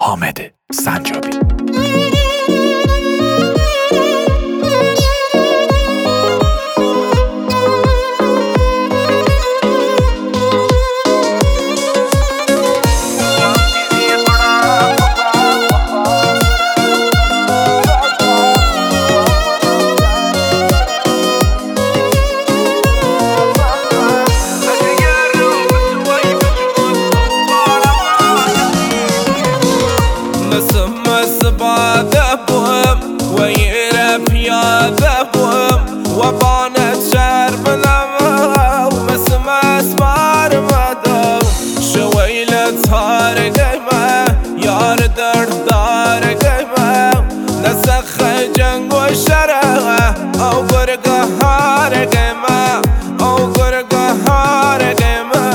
حامد سنجابی. وبانت شرب لما ومسمى اسمار مدام شويلة هار قيمة يار دردار قيمة نسخ جنگ وشرع او قرق هار قيمة او قرق هار قيمة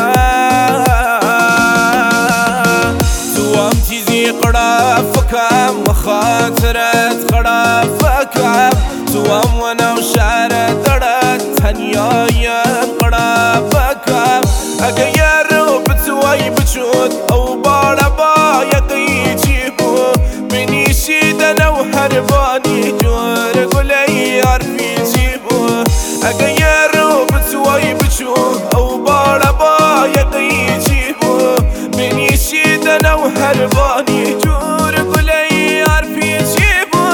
توام تيزي قرافكم مخاطرت قرافكم توام وانا وشعر درد تنيايا قرابكم اغير بتواي بجود او باربا يقي جيبو بني شيدنا وحرباني جور قولي يعرفي جيبو اغير بتواي بجود او باربا يقي جيبو بني شيدنا وحرباني جور قولي يعرفي جيبو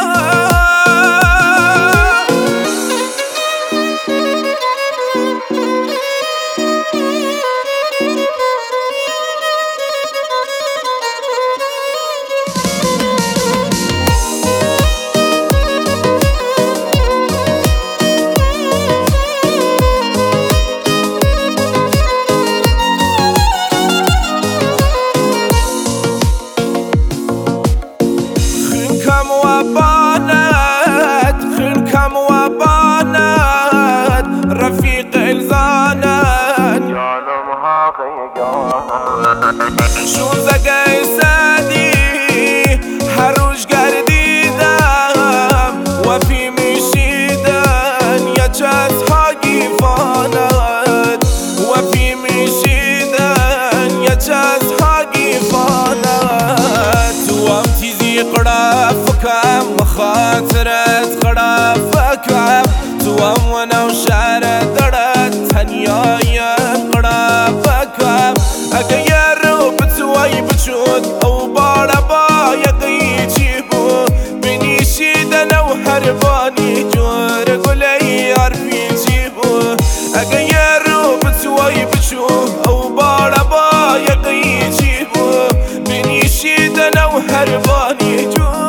خنكم وبانت رفيق الزانت يعلمها خيجان شو زقاي سادي حروش قرديدم وفي مشيدن يا جاز حاجي فانت وفي مشيدن يا جاز حاجي فانت وامتي زي قرافكم مخاطرت قرافكم توام وانا وشعر درد تنيايا قرافكم اغير بتواي بجود او باربا يقي جيبو بني شيدنا وحرباني جور قولي يعرفي جيبو اغير بتواي بجود او باربا يقي جيبو بني شيدنا وحرباني جور